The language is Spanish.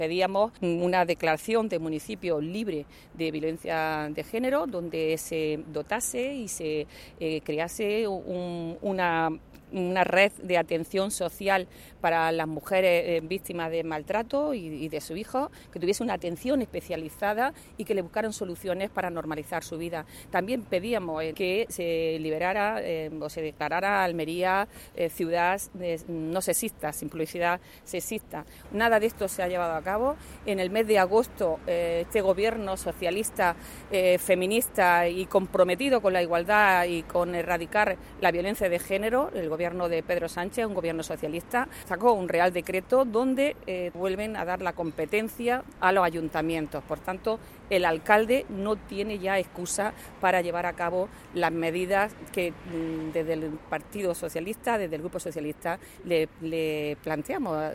Pedíamos una declaración de municipio libre de violencia de género, donde se dotase y se crease una red de atención social para las mujeres víctimas de maltrato y de sus hijos, que tuviese una atención especializada y que le buscaran soluciones para normalizar su vida. También pedíamos que se liberara o se declarara Almería ciudad no sexista, sin publicidad sexista. Nada de esto se ha llevado a cabo. En el mes de agosto este gobierno socialista, feminista y comprometido con la igualdad y con erradicar la violencia de género, el gobierno de Pedro Sánchez, un gobierno socialista, sacó un real decreto donde vuelven a dar la competencia a los ayuntamientos. Por tanto, el alcalde no tiene ya excusa para llevar a cabo las medidas que desde el Partido Socialista, desde el Grupo Socialista, le planteamos.